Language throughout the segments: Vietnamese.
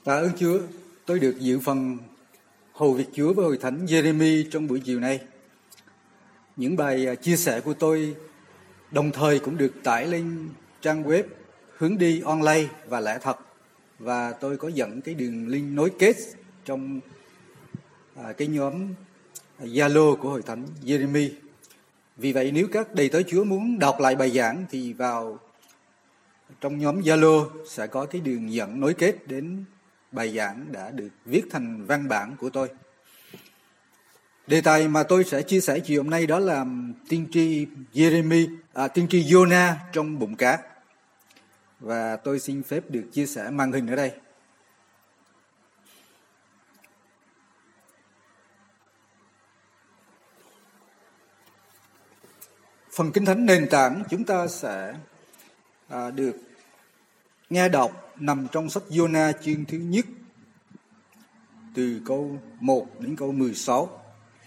Tạ ơn Chúa, tôi được dự phần hầu việc Chúa với Hội Thánh Giê-rê-mi trong buổi chiều nay. Những bài chia sẻ của tôi đồng thời cũng được tải lên trang web Hướng Đi Online và Lẽ Thật. Và tôi có dẫn cái đường link nối kết trong cái nhóm Zalo của Hội Thánh Giê-rê-mi. Vì vậy nếu các đầy tớ Chúa muốn đọc lại bài giảng thì vào trong nhóm Zalo sẽ có cái đường dẫn nối kết đến bài giảng đã được viết thành văn bản của tôi. Đề tài mà tôi sẽ chia sẻ chiều hôm nay đó là tiên tri tiên tri Giô-na trong bụng cá. Và tôi xin phép được chia sẻ màn hình ở đây. Phần Kinh Thánh nền tảng chúng ta sẽ được nghe đọc nằm trong sách Giô-na chương thứ nhất từ câu 1 đến câu 16.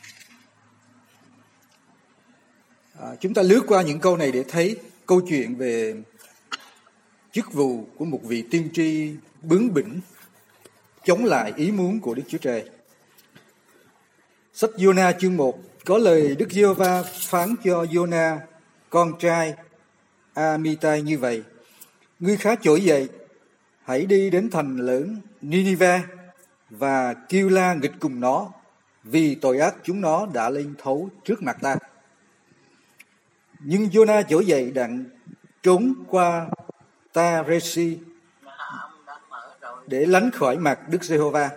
Chúng ta lướt qua những câu này để thấy câu chuyện về chức vụ của một vị tiên tri bướng bỉnh chống lại ý muốn của Đức Chúa Trời. Sách Giô-na chương 1 có lời Đức Giê-hô-va phán cho Giô-na con trai Amitai như vậy: ngươi khá trỗi dậy, hãy đi đến thành lớn Ninive và kêu la nghịch cùng nó, vì tội ác chúng nó đã lên thấu trước mặt ta. Nhưng Giô-na trỗi dậy đặng trốn qua Ta-rê-si để lánh khỏi mặt Đức Giê-hô-va.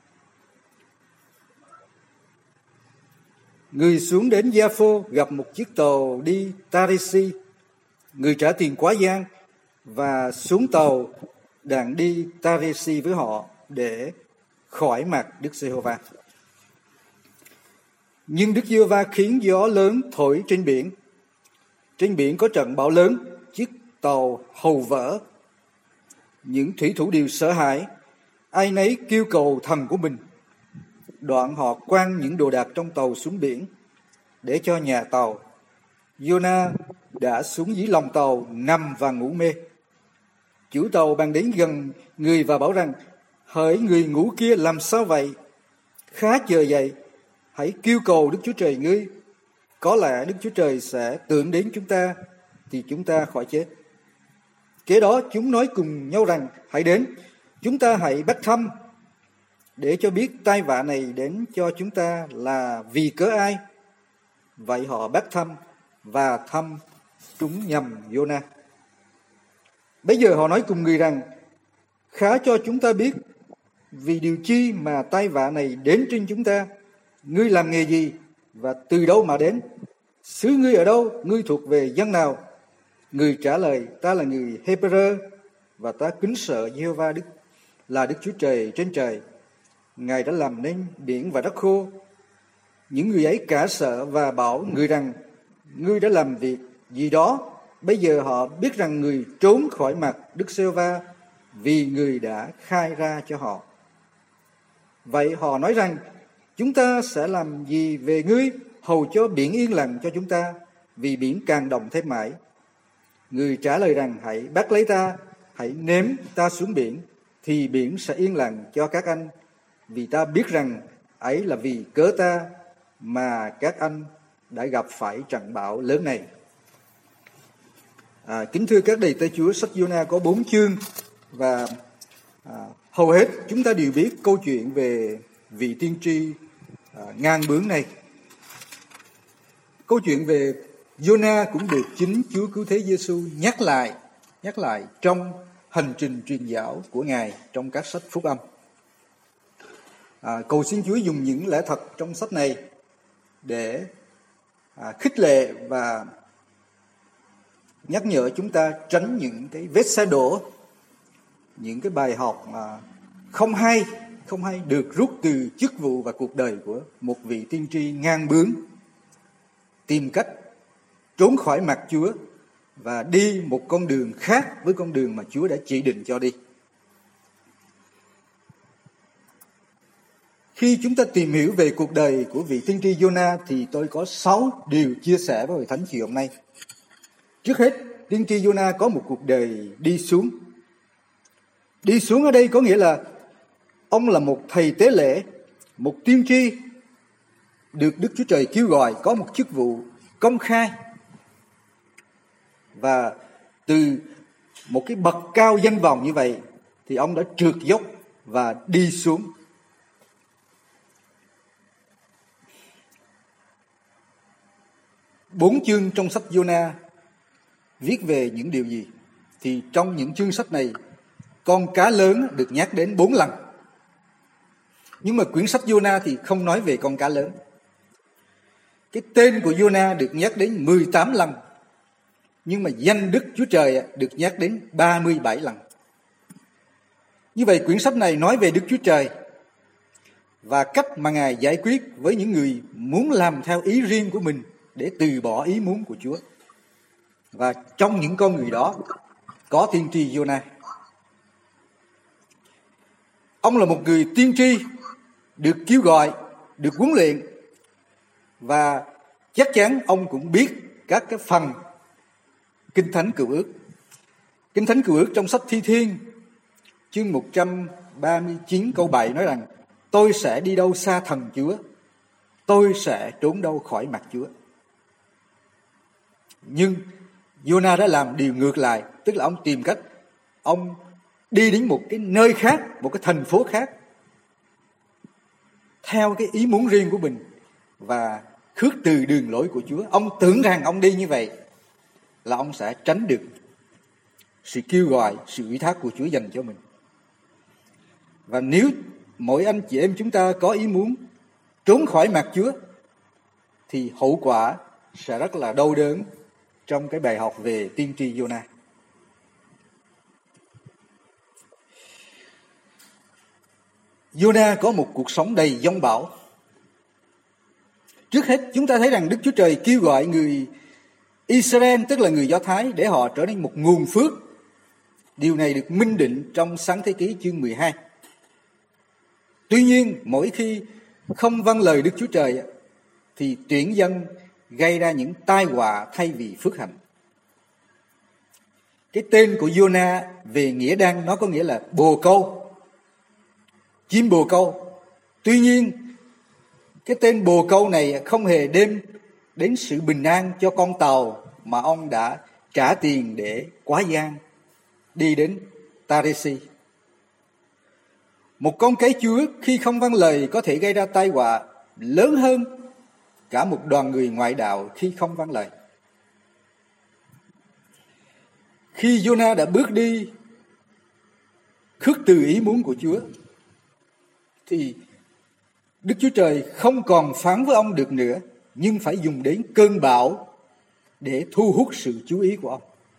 Người xuống đến Gia-phô gặp một chiếc tàu đi Ta-rê-si. Người trả tiền quá gian và xuống tàu đặng đi Ta-rê-si với họ để khỏi mặt Đức Giê-hô-va. Nhưng Đức Giê-hô-va khiến gió lớn thổi trên biển. Trên biển có trận bão lớn, chiếc tàu hầu vỡ. Những thủy thủ đều sợ hãi, ai nấy kêu cầu thần của mình. Đoạn họ quăng những đồ đạc trong tàu xuống biển để cho nhà tàu. Giô-na đã xuống dưới lòng tàu nằm và ngủ mê. Chủ tàu bèn đến gần người và bảo rằng: hỡi người ngủ kia, làm sao vậy? Khá chờ dậy, hãy kêu cầu Đức Chúa Trời ngươi. Có lẽ Đức Chúa Trời sẽ tưởng đến chúng ta thì chúng ta khỏi chết. Kế đó chúng nói cùng nhau rằng: hãy đến, chúng ta hãy bắt thăm để cho biết tai vạ này đến cho chúng ta là vì cớ ai. Vậy họ bắt thăm và thăm trúng nhầm Giô-na. Bây giờ họ nói cùng người rằng: khá cho chúng ta biết vì điều chi mà tai vạ này đến trên chúng ta. Ngươi làm nghề gì và từ đâu mà đến? Xứ ngươi ở đâu? Ngươi thuộc về dân nào? Người trả lời: ta là người Hê-bơ-rơ và ta kính sợ Giê-hô-va Đức Chúa Trời trên trời. Ngài đã làm nên biển và đất khô. Những người ấy cả sợ và bảo người rằng: ngươi đã làm việc gì đó? Bây giờ họ biết rằng người trốn khỏi mặt Đức Giê-hô-va vì người đã khai ra cho họ. Vậy họ nói rằng: chúng ta sẽ làm gì về ngươi, hầu cho biển yên lặng cho chúng ta, vì biển càng động thêm mãi. Người trả lời rằng: hãy bắt lấy ta, hãy ném ta xuống biển, thì biển sẽ yên lặng cho các anh, vì ta biết rằng ấy là vì cớ ta mà các anh đã gặp phải trận bão lớn này. Kính thưa các đầy tớ Chúa, sách Giô-na có 4 chương và hầu hết chúng ta đều biết câu chuyện về vị tiên tri ngang bướng này. Câu chuyện về Giô-na cũng được chính Chúa Cứu Thế Giê-xu nhắc lại trong hành trình truyền giáo của Ngài trong các sách phúc âm. Cầu xin Chúa dùng những lẽ thật trong sách này để khích lệ và nhắc nhở chúng ta tránh những cái vết xe đổ, những cái bài học không hay được rút từ chức vụ và cuộc đời của một vị tiên tri ngang bướng, tìm cách trốn khỏi mặt Chúa và đi một con đường khác với con đường mà Chúa đã chỉ định cho đi. Khi chúng ta tìm hiểu về cuộc đời của vị tiên tri Giô-na thì tôi có 6 điều chia sẻ với Hội Thánh chiều hôm nay. Trước hết, tiên tri Giô-na có một cuộc đời đi xuống. Đi xuống ở đây có nghĩa là Ông là một thầy tế lễ, một tiên tri, được Đức Chúa Trời kêu gọi có một chức vụ công khai. Và từ một cái bậc cao danh vọng như vậy thì ông đã trượt dốc và đi xuống. Bốn chương trong sách Giô-na viết về những điều gì? Thì trong những chương sách này, con cá lớn được nhắc đến 4 lần. Nhưng mà quyển sách Giô-na thì không nói về con cá lớn. Cái tên của Giô-na được nhắc đến 18 lần. Nhưng mà danh Đức Chúa Trời được nhắc đến 37 lần. Như vậy quyển sách này nói về Đức Chúa Trời và cách mà Ngài giải quyết với những người muốn làm theo ý riêng của mình để từ bỏ ý muốn của Chúa. Và trong những con người đó có tiên tri Giô-na. Ông là một người tiên tri được kêu gọi, được huấn luyện, và chắc chắn ông cũng biết các cái phần Kinh Thánh Cựu Ước. Kinh Thánh Cựu Ước trong sách Thi Thiên chương 139 câu 7 nói rằng: tôi sẽ đi đâu xa thần Chúa, tôi sẽ trốn đâu khỏi mặt Chúa. Nhưng Giô-na đã làm điều ngược lại, tức là ông tìm cách, ông đi đến một cái nơi khác, một cái thành phố khác, theo cái ý muốn riêng của mình và khước từ đường lối của Chúa. Ông tưởng rằng ông đi như vậy là ông sẽ tránh được sự kêu gọi, sự ủy thác của Chúa dành cho mình. Và nếu mỗi anh chị em chúng ta có ý muốn trốn khỏi mặt Chúa thì hậu quả sẽ rất là đau đớn trong cái bài học về tiên tri Giô-na. Giô-na có một cuộc sống đầy giông bão. Trước hết chúng ta thấy rằng Đức Chúa Trời kêu gọi người Israel, tức là người Do Thái, để họ trở nên một nguồn phước. Điều này được minh định trong Sáng Thế Ký chương 12. Tuy nhiên, mỗi khi không vâng lời Đức Chúa Trời thì tuyển dân gây ra những tai họa thay vì phước hạnh. Cái tên của Giô-na về nghĩa đen nó có nghĩa là bồ câu, chim bồ câu. Tuy nhiên, cái tên bồ câu này không hề đem đến sự bình an cho con tàu mà ông đã trả tiền để quá gian đi đến Taresi. Một con cái Chúa khi không vâng lời có thể gây ra tai họa lớn hơn cả một đoàn người ngoại đạo khi không vâng lời. Khi Giô-na đã bước đi khước từ ý muốn của Chúa thì Đức Chúa Trời không còn phán với ông được nữa, nhưng phải dùng đến cơn bão để thu hút sự chú ý của ông.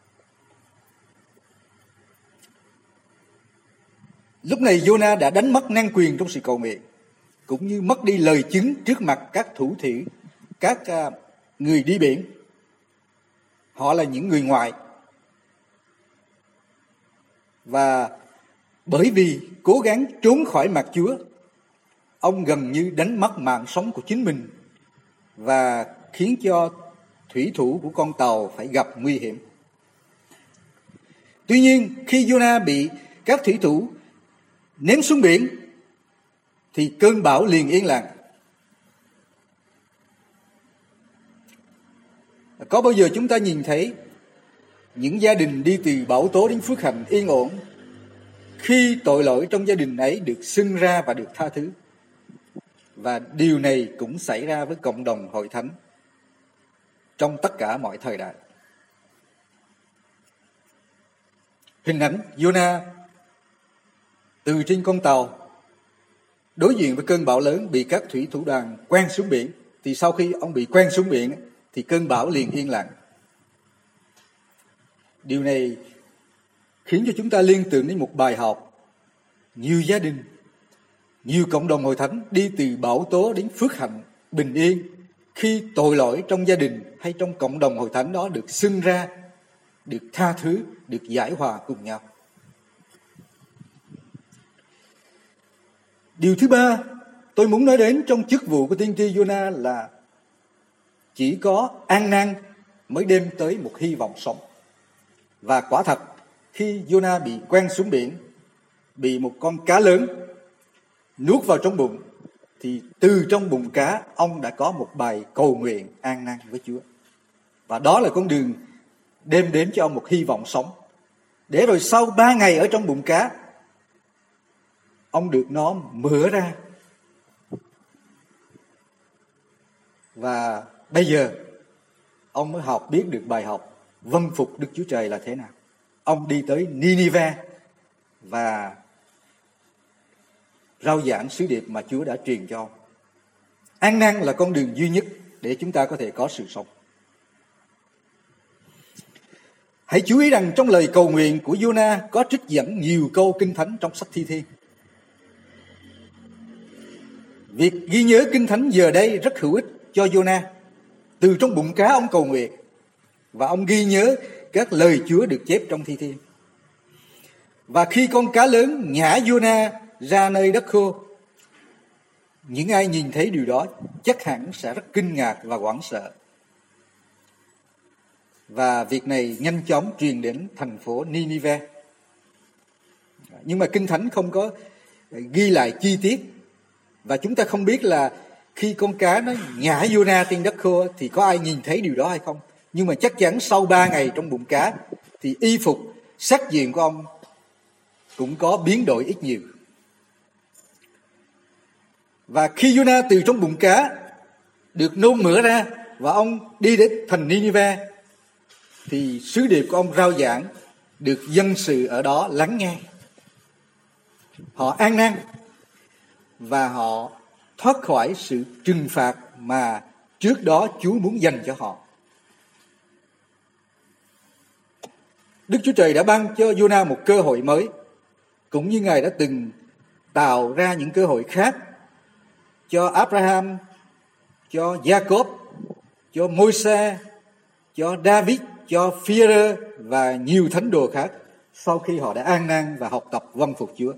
Lúc này Giô-na đã đánh mất năng quyền trong sự cầu nguyện, cũng như mất đi lời chứng trước mặt các thủ thủy, các người đi biển. Họ là những người ngoại. Và bởi vì cố gắng trốn khỏi mặt Chúa, ông gần như đánh mất mạng sống của chính mình và khiến cho thủy thủ của con tàu phải gặp nguy hiểm. Tuy nhiên, khi Giô-na bị các thủy thủ ném xuống biển thì cơn bão liền yên lặng. Có bao giờ chúng ta nhìn thấy những gia đình đi từ bão tố đến phước hạnh yên ổn khi tội lỗi trong gia đình ấy được xưng ra và được tha thứ? Và điều này cũng xảy ra với cộng đồng hội thánh trong tất cả mọi thời đại. Hình ảnh Giô-na từ trên con tàu đối diện với cơn bão lớn bị các thủy thủ đoàn quăng xuống biển, thì sau khi ông bị quăng xuống biển thì cơn bão liền yên lặng. Điều này khiến cho chúng ta liên tưởng đến một bài học. Nhiều gia đình, nhiều cộng đồng hội thánh đi từ bão tố đến phước hạnh, bình yên khi tội lỗi trong gia đình hay trong cộng đồng hội thánh đó được xưng ra, được tha thứ, được giải hòa cùng nhau. Điều thứ ba tôi muốn nói đến trong chức vụ của tiên tri Giô-na là chỉ có ăn năn mới đem tới một hy vọng sống. Và quả thật, khi Giô-na bị quăng xuống biển, bị một con cá lớn nuốt vào trong bụng, thì từ trong bụng cá ông đã có một bài cầu nguyện an nan với Chúa. Và đó là con đường đem đến cho ông một hy vọng sống. Để rồi sau 3 ngày ở trong bụng cá, ông được nó mở ra. Và bây giờ ông mới biết được bài học vâng phục Đức Chúa Trời là thế nào. Ông đi tới Ninive và rao giảng sứ điệp mà Chúa đã truyền cho ông. An nan là con đường duy nhất để chúng ta có thể có sự sống. Hãy chú ý rằng trong lời cầu nguyện của Giô-na có trích dẫn nhiều câu Kinh Thánh trong sách Thi Thiên. Việc ghi nhớ Kinh Thánh giờ đây rất hữu ích cho Giô-na. Từ trong bụng cá ông cầu nguyện và ông ghi nhớ các lời Chúa được chép trong Thi Thiên. Và khi con cá lớn nhả Giô-na ra nơi đất khô, những ai nhìn thấy điều đó chắc hẳn sẽ rất kinh ngạc và hoảng sợ. Và việc này nhanh chóng truyền đến thành phố Ninive. Nhưng mà Kinh Thánh không có ghi lại chi tiết. Và chúng ta không biết là khi con cá nó nhả Giô-na trên đất khô thì có ai nhìn thấy điều đó hay không. Nhưng mà chắc chắn sau 3 ngày trong bụng cá thì y phục, sắc diện của ông cũng có biến đổi ít nhiều. Và khi Giô-na từ trong bụng cá được nôn mửa ra và ông đi đến thành Ninive, thì sứ điệp của ông rao giảng được dân sự ở đó lắng nghe. Họ an nan và họ thoát khỏi sự trừng phạt mà trước đó Chúa muốn dành cho họ. Đức Chúa Trời đã ban cho Giô-na một cơ hội mới, cũng như Ngài đã từng tạo ra những cơ hội khác cho Abraham, cho Jacob, cho Môi-se, cho David, cho Phi-e-rơ và nhiều thánh đồ khác sau khi họ đã an nan và học tập vâng phục Chúa.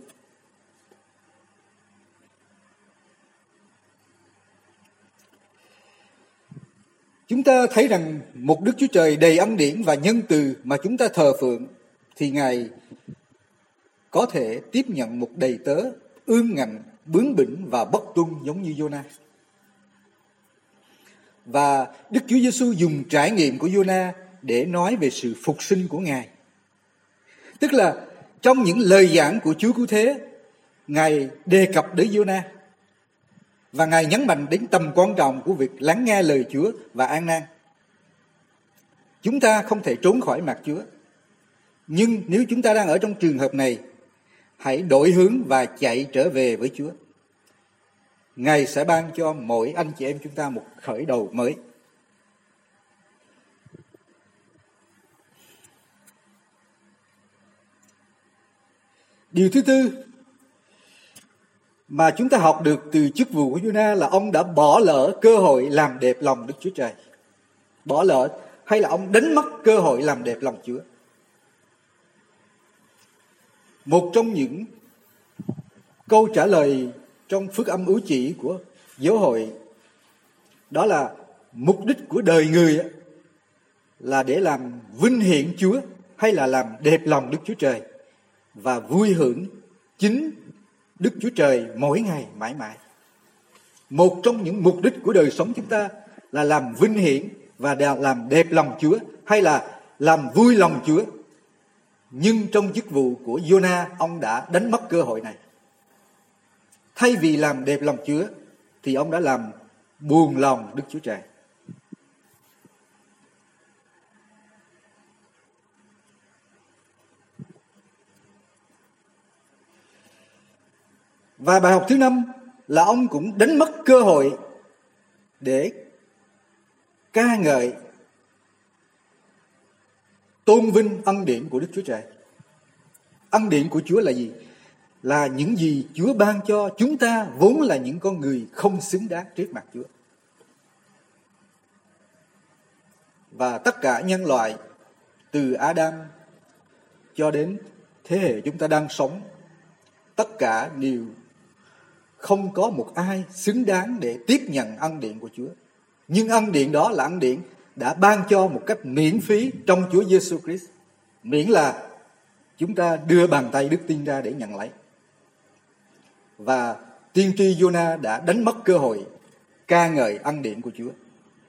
Chúng ta thấy rằng một Đức Chúa Trời đầy ân điển và nhân từ mà chúng ta thờ phượng thì Ngài có thể tiếp nhận một đầy tớ ương ngạnh, bướng bỉnh và bất tuân giống như Giô-na. Và Đức Chúa Giêsu dùng trải nghiệm của Giô-na để nói về sự phục sinh của Ngài. Tức là trong những lời giảng của Chúa Cứu Thế, Ngài đề cập đến Giô-na và Ngài nhấn mạnh đến tầm quan trọng của việc lắng nghe lời Chúa và an nan. Chúng ta không thể trốn khỏi mặt Chúa. Nhưng nếu chúng ta đang ở trong trường hợp này, hãy đổi hướng và chạy trở về với Chúa. Ngài sẽ ban cho mỗi anh chị em chúng ta một khởi đầu mới. Điều thứ tư mà chúng ta học được từ chức vụ của Giô-na là ông đã bỏ lỡ cơ hội làm đẹp lòng Đức Chúa Trời. Bỏ lỡ hay là ông đánh mất cơ hội làm đẹp lòng Chúa. Một trong những câu trả lời trong phước âm ưu chỉ của giáo hội đó là mục đích của đời người là để làm vinh hiển Chúa hay là làm đẹp lòng Đức Chúa Trời và vui hưởng chính Đức Chúa Trời mỗi ngày mãi mãi. Một trong những mục đích của đời sống chúng ta là làm vinh hiển và làm đẹp lòng Chúa hay là làm vui lòng Chúa. Nhưng trong chức vụ của Giô-na, ông đã đánh mất cơ hội này. Thay vì làm đẹp lòng Chúa thì ông đã làm buồn lòng Đức Chúa Trời. Và bài học thứ 5 là ông cũng đánh mất cơ hội để ca ngợi, tôn vinh ân điển của Đức Chúa Trời. Ân điển của Chúa là gì? Là những gì Chúa ban cho chúng ta vốn là những con người không xứng đáng trước mặt Chúa. Và tất cả nhân loại từ Adam cho đến thế hệ chúng ta đang sống, tất cả đều không có một ai xứng đáng để tiếp nhận ân điển của Chúa. Nhưng ân điển đó là ân điển đã ban cho một cách miễn phí trong Chúa Giêsu Christ, miễn là chúng ta đưa bàn tay đức tin ra để nhận lấy. Và tiên tri Giô-na đã đánh mất cơ hội ca ngợi ân điển của Chúa.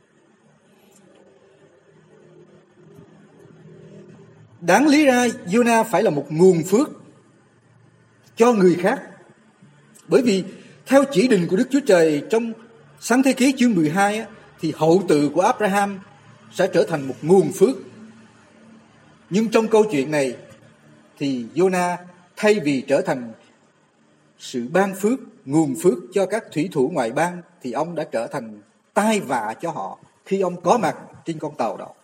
Đáng lý ra Giô-na phải là một nguồn phước cho người khác. Bởi vì theo chỉ định của Đức Chúa Trời trong Sáng Thế Ký chương 12 thì hậu tự của Abraham sẽ trở thành một nguồn phước. Nhưng trong câu chuyện này thì Giô-na thay vì trở thành sự ban phước, nguồn phước cho các thủy thủ ngoại bang thì ông đã trở thành tai vạ cho họ khi ông có mặt trên con tàu đó.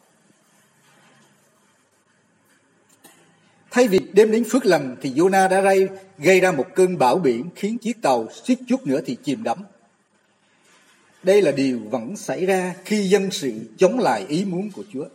Thay vì đem đến phước lành thì Giô-na đã gây ra một cơn bão biển khiến chiếc tàu suýt chút nữa thì chìm đắm. Đây là điều vẫn xảy ra khi dân sự chống lại ý muốn của Chúa.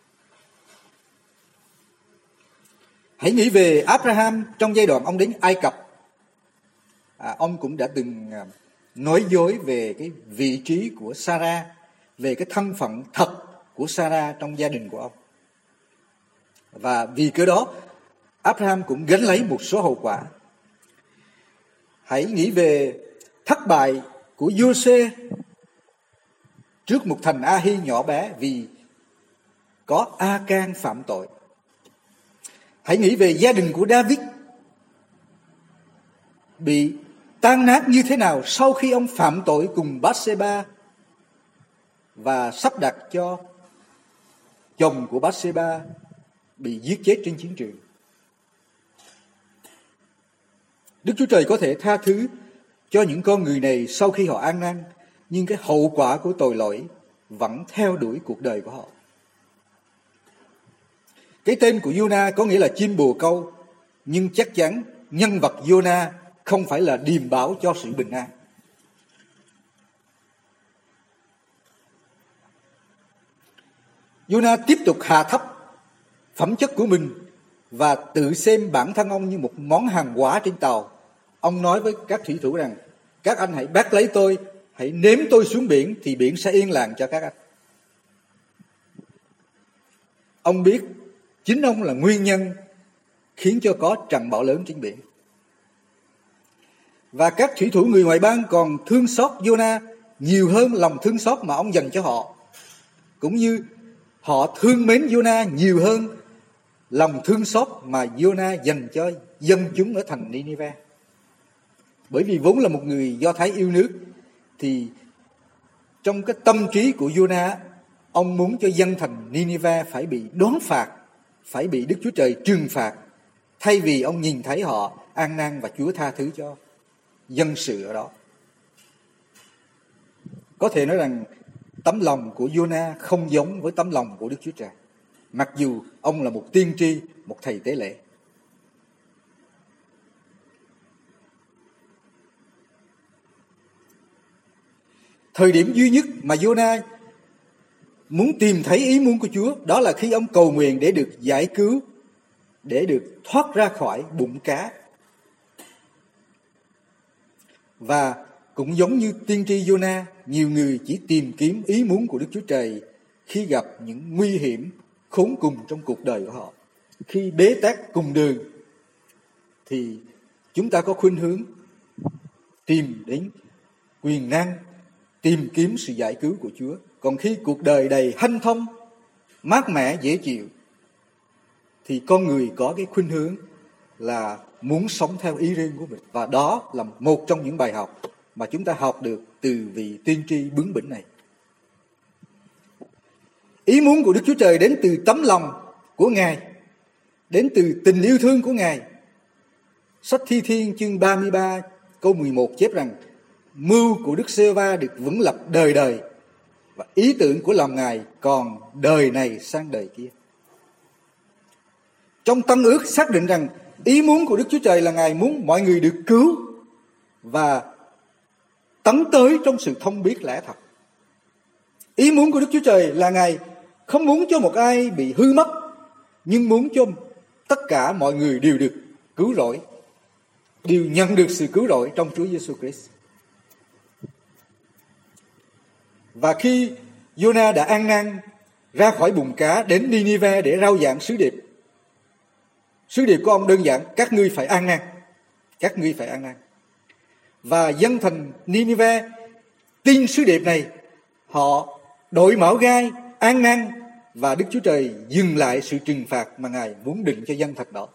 Hãy nghĩ về Abraham trong giai đoạn ông đến Ai Cập. Ông cũng đã từng nói dối về cái vị trí của Sarah, về cái thân phận thật của Sarah trong gia đình của ông. Và vì cớ đó, Abraham cũng gánh lấy một số hậu quả. Hãy nghĩ về thất bại của Giô-xê trước một thành A-hi nhỏ bé vì có A-can phạm tội. Hãy nghĩ về gia đình của David bị tan nát như thế nào sau khi ông phạm tội cùng Bathsheba và sắp đặt cho chồng của Bathsheba bị giết chết trên chiến trường. Đức Chúa Trời có thể tha thứ cho những con người này sau khi họ ăn năn, nhưng cái hậu quả của tội lỗi vẫn theo đuổi cuộc đời của họ. Cái tên của Giô-na có nghĩa là chim bồ câu, nhưng chắc chắn nhân vật Giô-na không phải là điềm báo cho sự bình an. Giô-na tiếp tục hạ thấp phẩm chất của mình và tự xem bản thân ông như một món hàng hóa trên tàu. Ông nói với các thủy thủ rằng: các anh hãy bắt lấy tôi, hãy ném tôi xuống biển thì biển sẽ yên lặng cho các anh. Ông biết chính ông là nguyên nhân khiến cho có trận bão lớn trên biển. Và các thủy thủ người ngoại bang còn thương xót Giô-na nhiều hơn lòng thương xót mà ông dành cho họ, cũng như họ thương mến Giô-na nhiều hơn lòng thương xót mà Giô-na dành cho dân chúng ở thành Ni-ni-ve. Bởi vì vốn là một người Do Thái yêu nước, thì trong cái tâm trí của Giô-na, ông muốn cho dân thành Ni-ni-ve phải bị đoán phạt, phải bị Đức Chúa Trời trừng phạt, thay vì ông nhìn thấy họ ăn năn và Chúa tha thứ cho dân sự ở đó. Có thể nói rằng tấm lòng của Giô-na không giống với tấm lòng của Đức Chúa Trời, mặc dù ông là một tiên tri, một thầy tế lễ. Thời điểm duy nhất mà Giô-na muốn tìm thấy ý muốn của Chúa đó là khi ông cầu nguyện để được giải cứu, để được thoát ra khỏi bụng cá. Và cũng giống như tiên tri Giô-na, nhiều người chỉ tìm kiếm ý muốn của Đức Chúa Trời khi gặp những nguy hiểm khốn cùng trong cuộc đời của họ. Khi bế tắc cùng đường thì chúng ta có khuynh hướng tìm đến quyền năng, tìm kiếm sự giải cứu của Chúa. Còn khi cuộc đời đầy hanh thông, mát mẻ, dễ chịu thì con người có cái khuynh hướng là muốn sống theo ý riêng của mình. Và đó là một trong những bài học mà chúng ta học được từ vị tiên tri bướng bỉnh này. Ý muốn của Đức Chúa Trời đến từ tấm lòng của Ngài, đến từ tình yêu thương của Ngài. Sách Thi Thiên chương 33 câu 11 chép rằng: mưu của Đức Giê-hô-va được vững lập đời đời, và ý tưởng của lòng Ngài còn đời này sang đời kia. Trong Tân Ước xác định rằng ý muốn của Đức Chúa Trời là Ngài muốn mọi người được cứu và tấn tới trong sự thông biết lẽ thật. Ý muốn của Đức Chúa Trời là Ngài không muốn cho một ai bị hư mất, nhưng muốn cho tất cả mọi người đều được cứu rỗi, đều nhận được sự cứu rỗi trong Chúa Giêsu Christ. Và khi Giô-na đã ăn năn ra khỏi bùn cá đến Ni-ni-ve để rao giảng sứ điệp, sứ điệp của ông đơn giản: các ngươi phải ăn năn, các ngươi phải ăn năn. và dân thành Ninive tin sứ điệp này, họ đội mão gai, ăn năn, và Đức Chúa Trời dừng lại sự trừng phạt mà Ngài muốn định cho dân thành đó.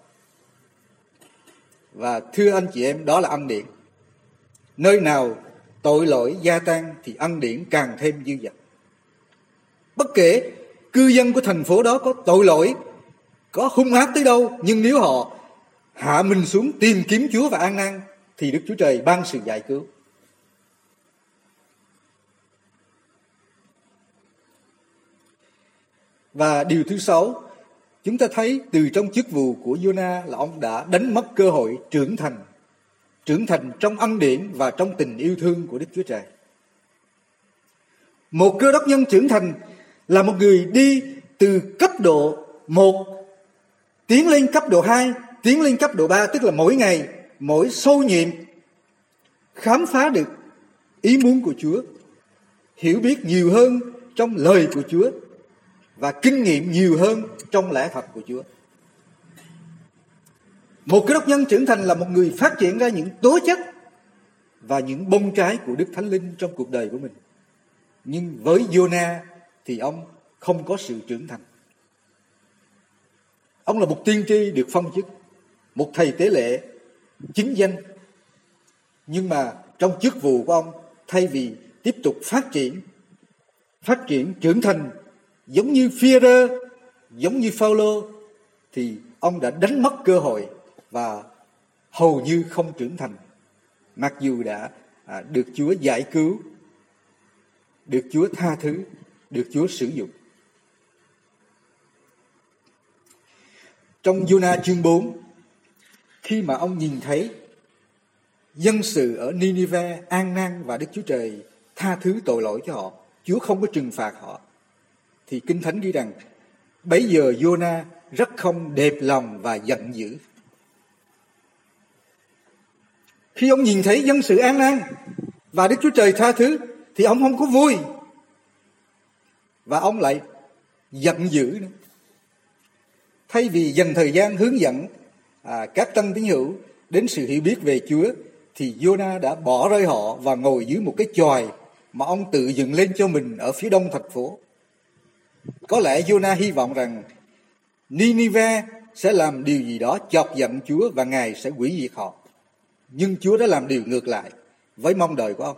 Và thưa anh chị em, đó là ân điển. Nơi nào tội lỗi gia tăng thì ân điển càng thêm dư dật. Bất kể cư dân của thành phố đó có tội lỗi, có hung ác tới đâu, nhưng nếu họ hạ mình xuống tìm kiếm Chúa và ăn năn thì Đức Chúa Trời ban sự giải cứu. Và điều thứ 6, chúng ta thấy từ trong chức vụ của Giô-na là ông đã đánh mất cơ hội trưởng thành trong ân điển và trong tình yêu thương của Đức Chúa Trời. Một cơ đốc nhân trưởng thành là một người đi từ cấp độ 1 tiến lên cấp độ 2, tiến lên cấp độ 3, tức là mỗi ngày, mỗi sâu nhiệm khám phá được ý muốn của Chúa, hiểu biết nhiều hơn trong lời của Chúa và kinh nghiệm nhiều hơn trong lẽ thật của Chúa. Một cơ đốc nhân trưởng thành là một người phát triển ra những tố chất và những bông trái của Đức Thánh Linh trong cuộc đời của mình. Nhưng với Giô-na thì ông không có sự trưởng thành. Ông là một tiên tri được phong chức, một thầy tế lễ chính danh. Nhưng mà trong chức vụ của ông, thay vì tiếp tục phát triển trưởng thành giống như Phi-e-rơ, giống như Phao-lô, thì ông đã đánh mất cơ hội và hầu như không trưởng thành, mặc dù đã được Chúa giải cứu, được Chúa tha thứ, được Chúa sử dụng. Trong Giô-na chương 4, khi mà ông nhìn thấy dân sự ở Ninive an nan và Đức Chúa Trời tha thứ tội lỗi cho họ, Chúa không có trừng phạt họ, thì Kinh Thánh ghi rằng bấy giờ Giô-na rất không đẹp lòng và giận dữ. Khi ông nhìn thấy dân sự an nan và Đức Chúa Trời tha thứ thì ông không có vui, và ông lại giận dữ nữa. Thay vì dành thời gian hướng dẫn các tân tín hữu đến sự hiểu biết về Chúa, thì Giô-na đã bỏ rơi họ và ngồi dưới một cái chòi mà ông tự dựng lên cho mình ở phía đông thành phố. Có lẽ Giô-na hy vọng rằng Ninive sẽ làm điều gì đó chọc giận Chúa và Ngài sẽ hủy diệt họ. Nhưng Chúa đã làm điều ngược lại với mong đợi của ông.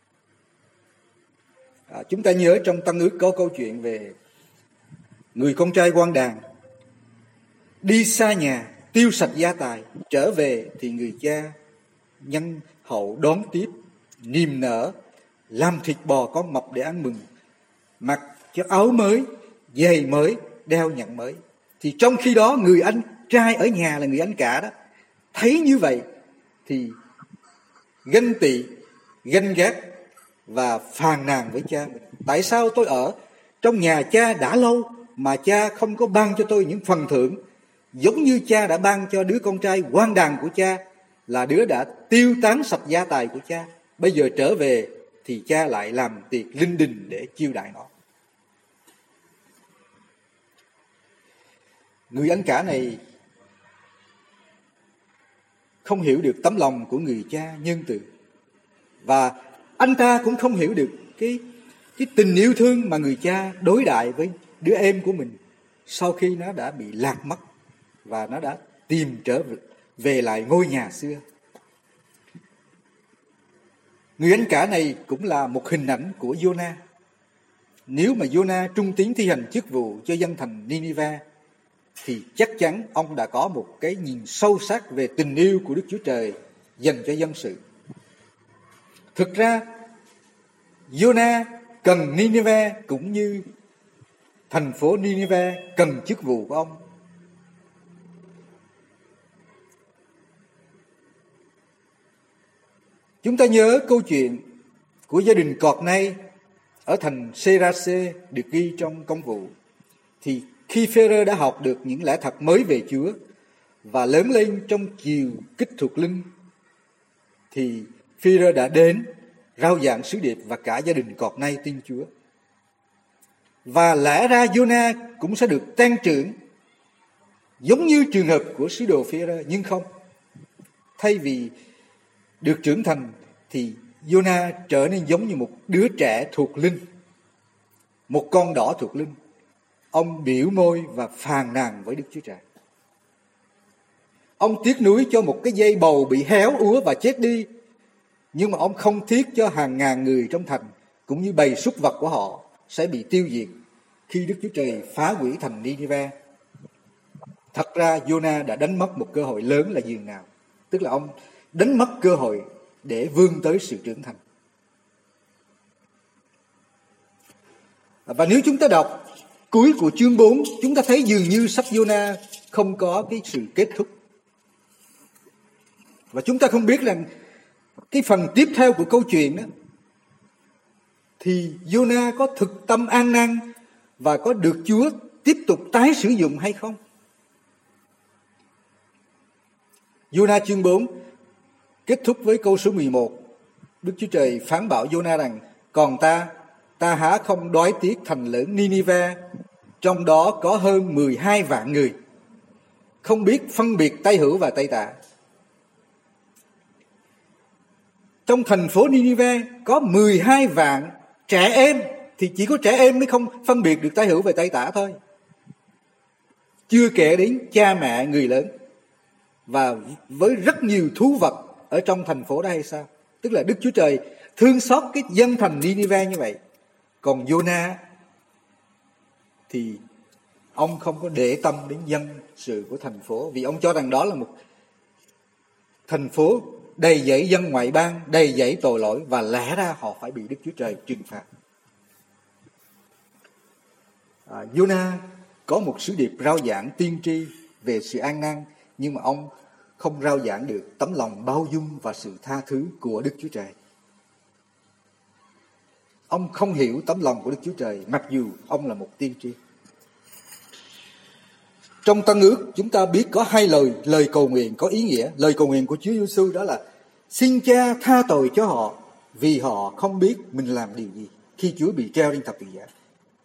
Chúng ta nhớ trong Tân Ước có câu chuyện về người con trai quan đàn đi xa nhà, tiêu sạch gia tài, trở về thì người cha nhân hậu đón tiếp, niềm nở, làm thịt bò con mập để ăn mừng, mặc cho áo mới, giày mới, đeo nhẫn mới. Thì trong khi đó người anh trai ở nhà là người anh cả đó, thấy như vậy thì ganh tị, ganh ghét và phàn nàn với cha mình. Tại sao tôi ở trong nhà cha đã lâu mà cha không có ban cho tôi những phần thưởng giống như cha đã ban cho đứa con trai quan đàn của cha, là đứa đã tiêu tán sạch gia tài của cha. Bây giờ trở về thì cha lại làm tiệc linh đình để chiêu đãi nó. Người anh cả này không hiểu được tấm lòng của người cha nhân từ, và anh ta cũng không hiểu được cái tình yêu thương mà người cha đối đãi với đứa em của mình sau khi nó đã bị lạc mất và nó đã tìm trở về lại ngôi nhà xưa. Người anh cả này cũng là một hình ảnh của Giô-na. Nếu mà Giô-na trung tín thi hành chức vụ cho dân thành Ninive thì chắc chắn ông đã có một cái nhìn sâu sắc về tình yêu của Đức Chúa Trời dành cho dân sự. Thực ra Giô-na cần Ninive cũng như thành phố Ninive cần chức vụ của ông. Chúng ta nhớ câu chuyện của gia đình Cọt Nay ở thành Sê-ra-xê được ghi trong Công vụ. Thì khi Phê-rơ đã học được những lẽ thật mới về Chúa và lớn lên trong chiều kích thuộc linh, thì Phê-rơ đã đến rao giảng sứ điệp và cả gia đình Cọt Nay tin Chúa. Và lẽ ra Giô-na cũng sẽ được tăng trưởng giống như trường hợp của sứ đồ Phê-rơ, nhưng không. Thay vì được trưởng thành thì Jonah trở nên giống như một đứa trẻ thuộc linh, một con đỏ thuộc linh. Ông biểu môi và phàn nàn với Đức Chúa Trời. Ông tiếc nuối cho một cái dây bầu bị héo úa và chết đi, nhưng mà ông không tiếc cho hàng ngàn người trong thành cũng như bầy súc vật của họ sẽ bị tiêu diệt khi Đức Chúa Trời phá hủy thành Ninive. Thật ra Jonah đã đánh mất một cơ hội lớn là giường nào? Tức là ông đánh mất cơ hội để vươn tới sự trưởng thành. Và nếu chúng ta đọc cuối của chương 4, chúng ta thấy dường như sách Jonah không có cái sự kết thúc. Và chúng ta không biết rằng cái phần tiếp theo của câu chuyện đó, thì Jonah có thực tâm an năn và có được Chúa tiếp tục tái sử dụng hay không? Jonah chương 4 kết thúc với câu số 11. Đức Chúa Trời phán bảo Jonah rằng: còn ta há không đói tiếc thành lớn Ninive, trong đó có hơn 12 vạn người, không biết phân biệt tay hữu và tay tả. Trong thành phố Ninive có 12 vạn trẻ em, thì chỉ có trẻ em mới không phân biệt được tay hữu và tay tả thôi. Chưa kể đến cha mẹ, người lớn, và với rất nhiều thú vật ở trong thành phố đó hay sao? Tức là Đức Chúa Trời thương xót cái dân thành Ninive như vậy. Còn Jonah thì ông không có để tâm đến dân sự của thành phố, vì ông cho rằng đó là một thành phố đầy dẫy dân ngoại bang, đầy dẫy tội lỗi, và lẽ ra họ phải bị Đức Chúa Trời trừng phạt. Jonah có một sứ điệp rao giảng tiên tri về sự an năn, nhưng mà ông không rao giảng được tấm lòng bao dung và sự tha thứ của Đức Chúa Trời. Ông không hiểu tấm lòng của Đức Chúa Trời, mặc dù ông là một tiên tri. Trong Tân Ước, chúng ta biết có hai lời cầu nguyện có ý nghĩa. Lời cầu nguyện của Chúa Giêsu đó là: xin Cha tha tội cho họ, vì họ không biết mình làm điều gì, khi Chúa bị treo trên thập tự giá.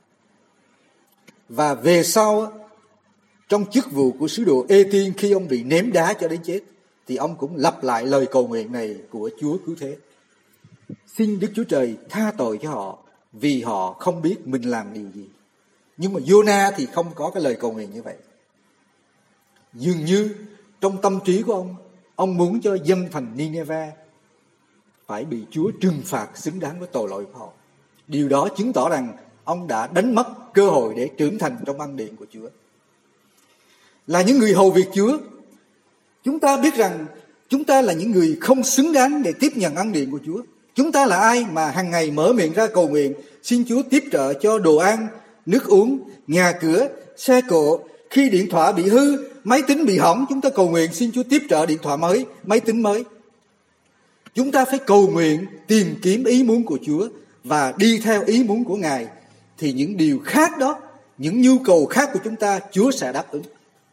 Và về sau, trong chức vụ của sứ đồ Ê-tiên, khi ông bị ném đá cho đến chết, thì ông cũng lặp lại lời cầu nguyện này của Chúa Cứu Thế: xin Đức Chúa Trời tha tội cho họ, vì họ không biết mình làm điều gì. Nhưng mà Jonah thì không có cái lời cầu nguyện như vậy. Dường như trong tâm trí của ông muốn cho dân thành Nineveh phải bị Chúa trừng phạt xứng đáng với tội lỗi của họ. Điều đó chứng tỏ rằng ông đã đánh mất cơ hội để trưởng thành trong ân điển của Chúa. Là những người hầu việc Chúa, chúng ta biết rằng chúng ta là những người không xứng đáng để tiếp nhận ân điển của Chúa. Chúng ta là ai mà hàng ngày mở miệng ra cầu nguyện xin Chúa tiếp trợ cho đồ ăn, nước uống, nhà cửa, xe cộ. Khi điện thoại bị hư, máy tính bị hỏng, chúng ta cầu nguyện xin Chúa tiếp trợ điện thoại mới, máy tính mới. Chúng ta phải cầu nguyện tìm kiếm ý muốn của Chúa và đi theo ý muốn của Ngài, thì những điều khác đó, những nhu cầu khác của chúng ta, Chúa sẽ đáp ứng.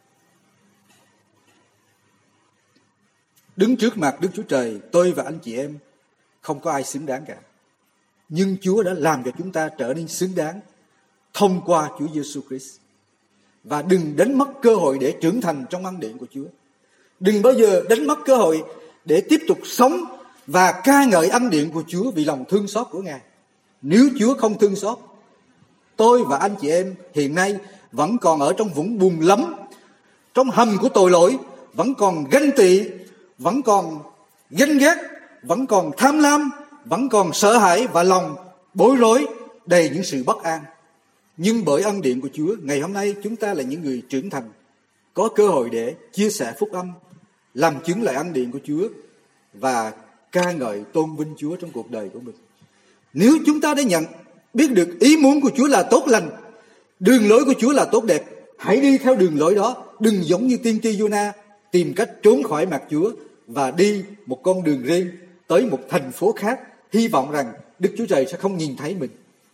Đứng trước mặt Đức Chúa Trời, tôi và anh chị em không có ai xứng đáng cả. Nhưng Chúa đã làm cho chúng ta trở nên xứng đáng thông qua Chúa Giêsu Christ. Và đừng đánh mất cơ hội để trưởng thành trong ân điển của Chúa. Đừng bao giờ đánh mất cơ hội để tiếp tục sống và ca ngợi ân điển của Chúa vì lòng thương xót của Ngài. Nếu Chúa không thương xót, tôi và anh chị em hiện nay vẫn còn ở trong vũng bùn lắm, trong hầm của tội lỗi, vẫn còn ganh tị, vẫn còn ganh ghét, vẫn còn tham lam, vẫn còn sợ hãi và lòng bối rối, đầy những sự bất an. Nhưng bởi ân điển của Chúa, ngày hôm nay chúng ta là những người trưởng thành, có cơ hội để chia sẻ phúc âm, làm chứng lại ân điển của Chúa và ca ngợi tôn vinh Chúa trong cuộc đời của mình. Nếu chúng ta đã biết được ý muốn của Chúa là tốt lành, đường lối của Chúa là tốt đẹp, hãy đi theo đường lối đó. Đừng giống như tiên tri Jonah tìm cách trốn khỏi mặt Chúa và đi một con đường riêng tới một thành phố khác, hy vọng rằng Đức Chúa Trời sẽ không nhìn thấy mình.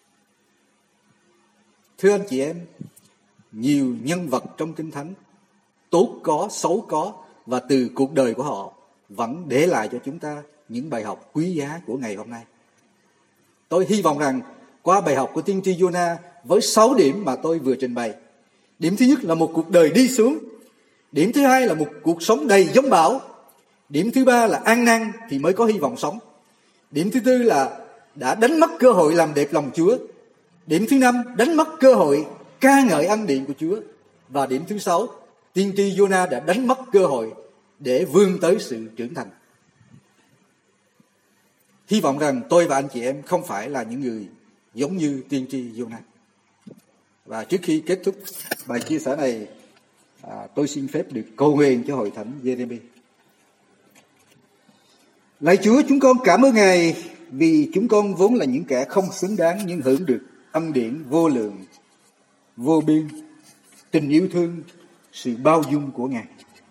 Thưa anh chị em, nhiều nhân vật trong Kinh Thánh, tốt có, xấu có, và từ cuộc đời của họ vẫn để lại cho chúng ta những bài học quý giá của ngày hôm nay. Tôi hy vọng rằng qua bài học của tiên tri Jonah với 6 điểm mà tôi vừa trình bày. Điểm thứ nhất là một cuộc đời đi xuống. Điểm thứ hai là một cuộc sống đầy giông bão. Điểm thứ ba là an năn thì mới có hy vọng sống. Điểm thứ tư là đã đánh mất cơ hội làm đẹp lòng Chúa. Điểm thứ năm, đánh mất cơ hội ca ngợi ân điển của Chúa. Và điểm thứ sáu, tiên tri Giô-na đã đánh mất cơ hội để vươn tới sự trưởng thành. Hy vọng rằng tôi và anh chị em không phải là những người giống như tiên tri Giô-na. Và trước khi kết thúc bài chia sẻ này, tôi xin phép được cầu nguyện cho hội thánh Giê-rê-mi. Lạy Chúa, chúng con cảm ơn Ngài vì chúng con vốn là những kẻ không xứng đáng nhưng hưởng được ân điển vô lượng, vô biên, tình yêu thương, sự bao dung của Ngài.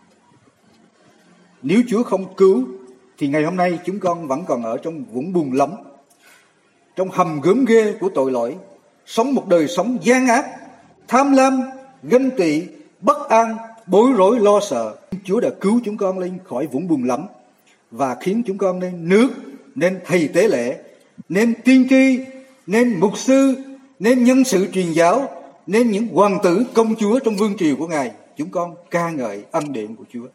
Nếu Chúa không cứu thì ngày hôm nay chúng con vẫn còn ở trong vũng bùn lắm, trong hầm gớm ghê của tội lỗi, sống một đời sống gian ác, tham lam, ganh tị, bất an, bối rối, lo sợ. Chúa đã cứu chúng con lên khỏi vũng bùn lắm và khiến chúng con nên nước, nên thầy tế lễ, nên tiên tri, nên mục sư, nên nhân sự truyền giáo, nên những hoàng tử công chúa trong vương triều của Ngài. Chúng con ca ngợi ân điển của Chúa.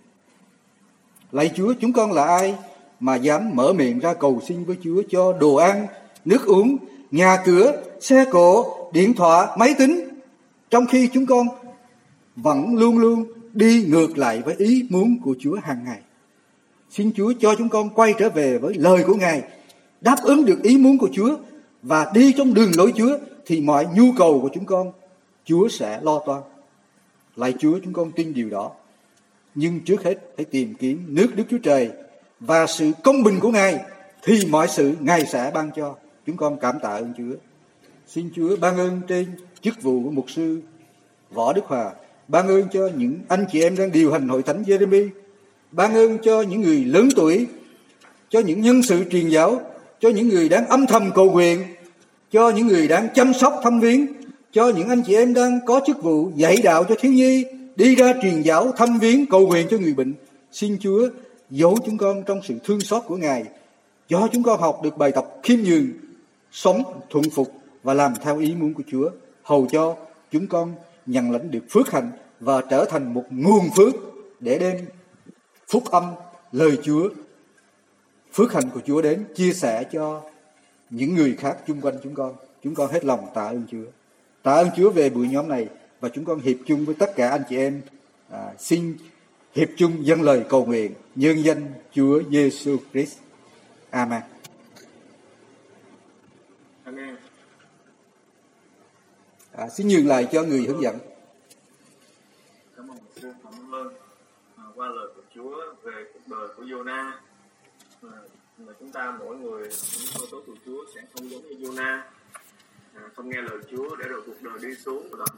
Lạy Chúa, chúng con là ai mà dám mở miệng ra cầu xin với Chúa cho đồ ăn, nước uống, nhà cửa, xe cộ, điện thoại, máy tính, trong khi chúng con vẫn luôn luôn đi ngược lại với ý muốn của Chúa hàng ngày. Xin Chúa cho chúng con quay trở về với lời của Ngài, đáp ứng được ý muốn của Chúa và đi trong đường lối Chúa, thì mọi nhu cầu của chúng con Chúa sẽ lo toan. Lạy Chúa, chúng con tin điều đó. Nhưng trước hết hãy tìm kiếm nước Đức Chúa Trời và sự công bình của Ngài, thì mọi sự Ngài sẽ ban cho. Chúng con cảm tạ ơn Chúa. Xin Chúa ban ơn trên chức vụ của mục sư Võ Đức Hòa, ban ơn cho những anh chị em đang điều hành hội thánh Giê-rê-mi, ban ơn cho những người lớn tuổi, cho những nhân sự truyền giáo, cho những người đang âm thầm cầu nguyện, cho những người đang chăm sóc thăm viếng, cho những anh chị em đang có chức vụ dạy đạo cho thiếu nhi, đi ra truyền giáo, thăm viếng, cầu nguyện cho người bệnh. Xin Chúa giấu chúng con trong sự thương xót của Ngài, cho chúng con học được bài tập khiêm nhường, sống thuận phục và làm theo ý muốn của Chúa, hầu cho chúng con nhận lãnh được phước hạnh và trở thành một nguồn phước để đem phúc âm lời Chúa, phước hạnh của Chúa đến chia sẻ cho những người khác chung quanh chúng con. Chúng con hết lòng tạ ơn Chúa. Tạ ơn Chúa về buổi nhóm này, và chúng con hiệp chung với tất cả anh chị em xin hiệp chung dâng lời cầu nguyện nhân danh Chúa Giêsu Christ. Amen. Amen. Xin nhường lại cho người hướng dẫn. Cảm ơn sư, cảm ơn qua lời của Chúa về cuộc đời của Giô-na. Mà chúng ta mỗi người những con tố của Chúa sẽ không giống như Giô-na, không nghe lời Chúa để rồi cuộc đời đi xuống